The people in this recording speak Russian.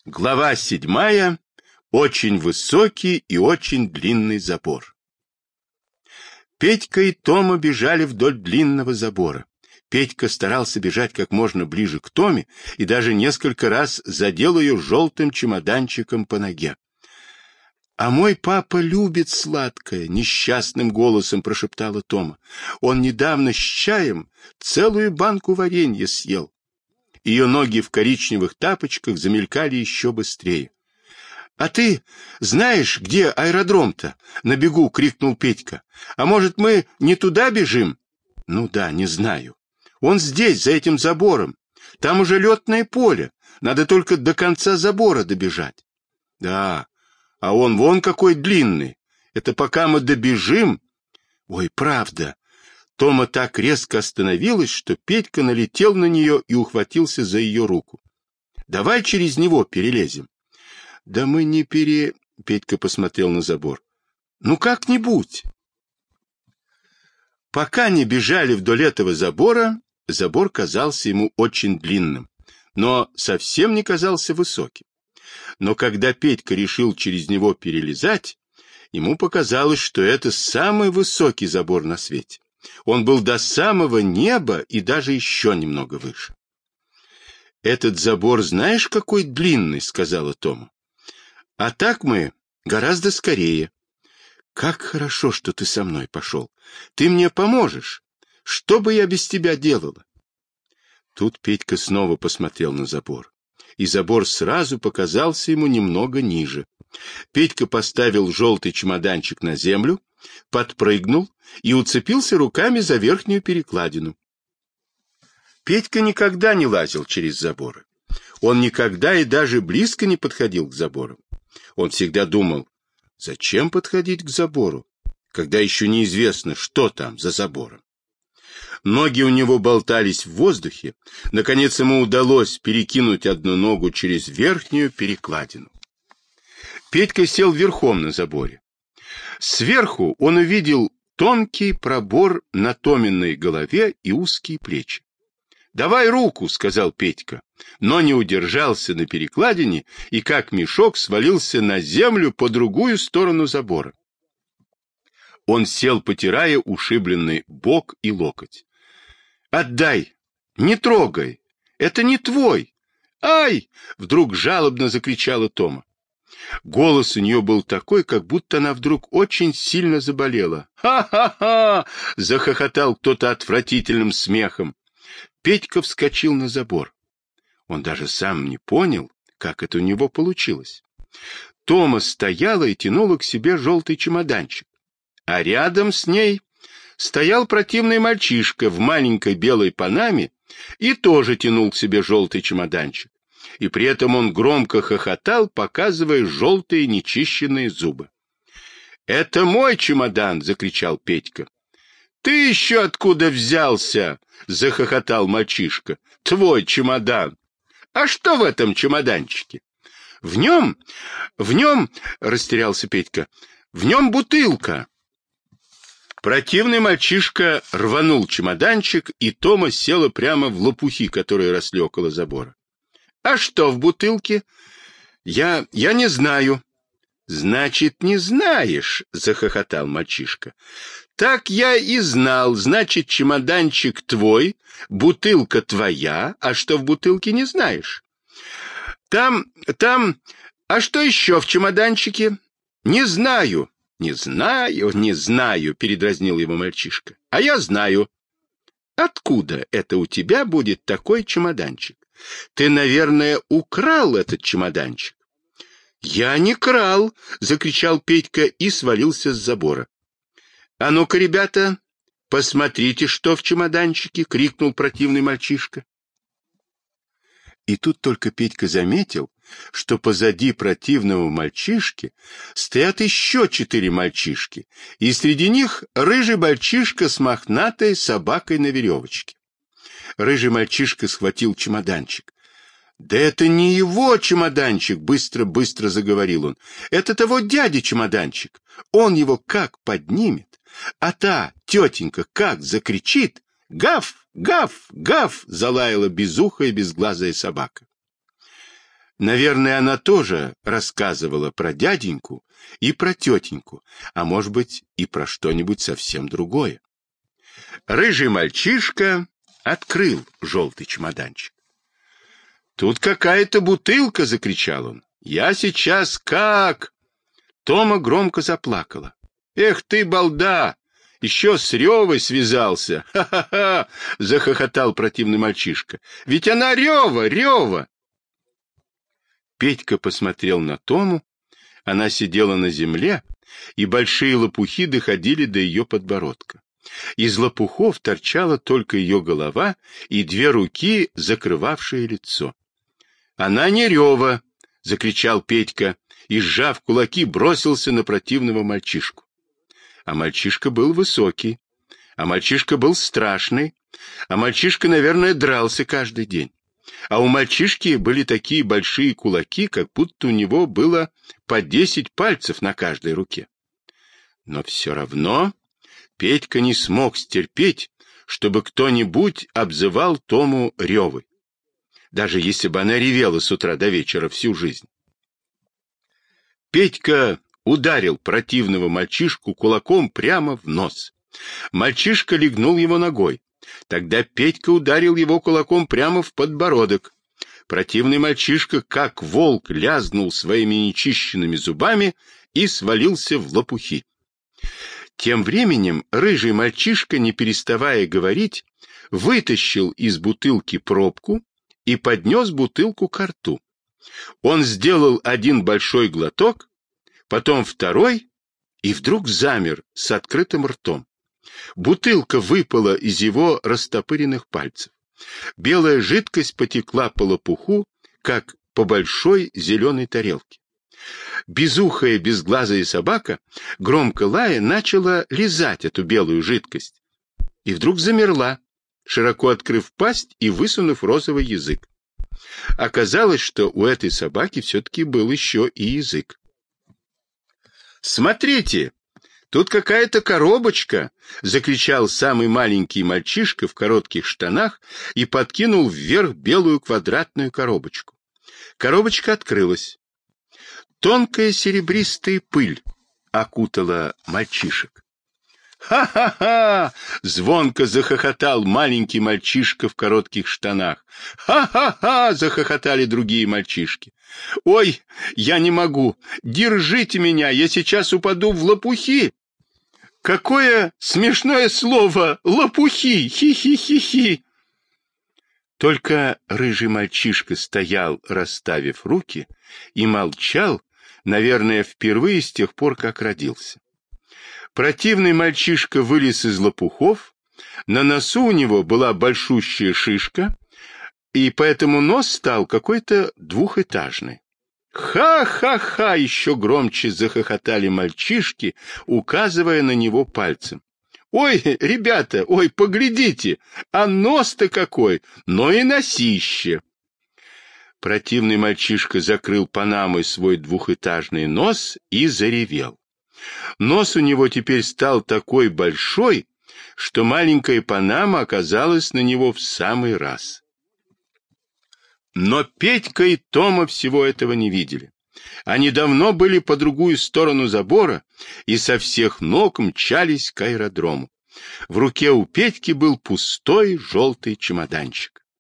Глава 7. Очень высокий и очень длинный забор. Петька и Тома бежали вдоль длинного забора. Петька старался бежать как можно ближе к Томе и даже несколько раз задел ее желтым чемоданчиком по ноге. «А мой папа любит сладкое», — несчастным голосом прошептала Тома. «Он недавно с чаем целую банку варенья съел». Ее ноги в коричневых тапочках замелькали еще быстрее. «А ты знаешь, где аэродром-то?» — на бегу крикнул Петька. «А может, мы не туда бежим?» «Ну да, не знаю. Он здесь, за этим забором. Там уже летное поле. Надо только до конца забора добежать». «Да, а он вон какой длинный. Это пока мы добежим...» «Ой, правда». Тома так резко остановилась, что Петька налетел на нее и ухватился за ее руку. «Давай через него перелезем». «Да мы не Петька посмотрел на забор. «Ну, как-нибудь». Пока не бежали вдоль этого забора, забор казался ему очень длинным, но совсем не казался высоким. Но когда Петька решил через него перелезать, ему показалось, что это самый высокий забор на свете. Он был до самого неба и даже еще немного выше. «Этот забор знаешь, какой длинный?» — сказала Тома. «А так мы гораздо скорее». «Как хорошо, что ты со мной пошел. Ты мне поможешь. Что бы я без тебя делала?» Тут Петька снова посмотрел на забор, и забор сразу показался ему немного ниже. Петька поставил желтый чемоданчик на землю, подпрыгнул и уцепился руками за верхнюю перекладину. Петька никогда не лазил через заборы. Он никогда и даже близко не подходил к заборам. Он всегда думал, зачем подходить к забору, когда еще неизвестно, что там за забором. Ноги у него болтались в воздухе. Наконец ему удалось перекинуть одну ногу через верхнюю перекладину. Петька сел верхом на заборе. Сверху он увидел тонкий пробор на Томиной голове и узкие плечи. «Давай руку», — сказал Петька, но не удержался на перекладине и как мешок свалился на землю по другую сторону забора. Он сел, потирая ушибленный бок и локоть. «Отдай! Не трогай! Это не твой! Ай!» — вдруг жалобно закричала Тома. Голос у нее был такой, как будто она вдруг очень сильно заболела. «Ха-ха-ха!» — захохотал кто-то отвратительным смехом. Петька вскочил на забор. Он даже сам не понял, как это у него получилось. Тома стояла и тянула к себе желтый чемоданчик, а рядом с ней стоял противный мальчишка в маленькой белой панаме и тоже тянул к себе желтый чемоданчик. И при этом он громко хохотал, показывая желтые нечищенные зубы. «Это мой чемодан!» — закричал Петька. «Ты еще откуда взялся?» — захохотал мальчишка. «Твой чемодан! А что в этом чемоданчике?» «В нем, — растерялся Петька, — в нем бутылка». Противный мальчишка рванул чемоданчик, и Тома села прямо в лопухи, которые росли около забора. «А что в бутылке?» Я не знаю». «Значит, не знаешь», — захохотал мальчишка. «Так я и знал. Значит, чемоданчик твой, бутылка твоя, а что в бутылке не знаешь». Там, а что еще в чемоданчике?» «Не знаю». «Не знаю», — передразнил его мальчишка. «А я знаю». «Откуда это у тебя будет такой чемоданчик? Ты, наверное, украл этот чемоданчик». «Я не крал!» — закричал Петька и свалился с забора. «А ну-ка, ребята, посмотрите, что в чемоданчике!» — крикнул противный мальчишка. И тут только Петька заметил, что позади противного мальчишки стоят еще 4 мальчишки, и среди них рыжий мальчишка с мохнатой собакой на веревочке. Рыжий мальчишка схватил чемоданчик. «Да это не его чемоданчик!» — быстро заговорил он. «Это того дяди чемоданчик. Он его как поднимет, а та тетенька как закричит. Гав, гав, гав!» — залаяла безухая безглазая собака. Наверное, она тоже рассказывала про дяденьку и про тетеньку, а может быть и про что-нибудь совсем другое. Рыжий мальчишка открыл желтый чемоданчик. «Тут какая-то бутылка!» — закричал он. «Я сейчас как...» Тома громко заплакала. «Эх ты, балда! Еще с Ревой связался! Ха-ха-ха!» — захохотал противный мальчишка. «Ведь она Рева! Петька посмотрел на Тому. Она сидела на земле, и большие лопухи доходили до ее подбородка. Из лопухов торчала только ее голова и две руки, закрывавшие лицо. «Она не Рева!» — закричал Петька и, сжав кулаки, бросился на противного мальчишку. А мальчишка был высокий, а мальчишка был страшный, а мальчишка, наверное, дрался каждый день. А у мальчишки были такие большие кулаки, как будто у него было по 10 пальцев на каждой руке. Но все равно Петька не смог стерпеть, чтобы кто-нибудь обзывал Тому Ревой, даже если бы она ревела с утра до вечера всю жизнь. Петька ударил противного мальчишку кулаком прямо в нос. Мальчишка легнул его ногой. Тогда Петька ударил его кулаком прямо в подбородок. Противный мальчишка, как волк, лязнул своими нечищенными зубами и свалился в лопухи. Тем временем рыжий мальчишка, не переставая говорить, вытащил из бутылки пробку и поднес бутылку ко рту. Он сделал один большой глоток, потом второй, и вдруг замер с открытым ртом. Бутылка выпала из его растопыренных пальцев. Белая жидкость потекла по лопуху, как по большой зеленой тарелке. Безухая, безглазая собака, громко лая, начала лизать эту белую жидкость. И вдруг замерла, широко открыв пасть и высунув розовый язык. Оказалось, что у этой собаки все-таки был еще и язык. «Смотрите! Тут какая-то коробочка!» — закричал самый маленький мальчишка в коротких штанах и подкинул вверх белую квадратную коробочку. Коробочка открылась. Тонкая серебристая пыль окутала мальчишек. «Ха-ха-ха!» — звонко захохотал маленький мальчишка в коротких штанах. «Ха-ха-ха!» — захохотали другие мальчишки. «Ой, я не могу! Держите меня, я сейчас упаду в лопухи!» «Какое смешное слово! Лопухи! Хи-хи-хи-хи!» Только рыжий мальчишка стоял, расставив руки, и молчал, наверное, впервые с тех пор, как родился. Противный мальчишка вылез из лопухов, на носу у него была большущая шишка, и поэтому нос стал какой-то двухэтажный. «Ха-ха-ха!» — еще громче захохотали мальчишки, указывая на него пальцем. «Ой, ребята, ой, поглядите, а нос-то какой, но и носище!» Противный мальчишка закрыл панамой свой двухэтажный нос и заревел. Нос у него теперь стал такой большой, что маленькая панама оказалась на него в самый раз. Но Петька и Тома всего этого не видели. Они давно были по другую сторону забора и со всех ног мчались к аэродрому. В руке у Петьки был пустой желтый чемоданчик.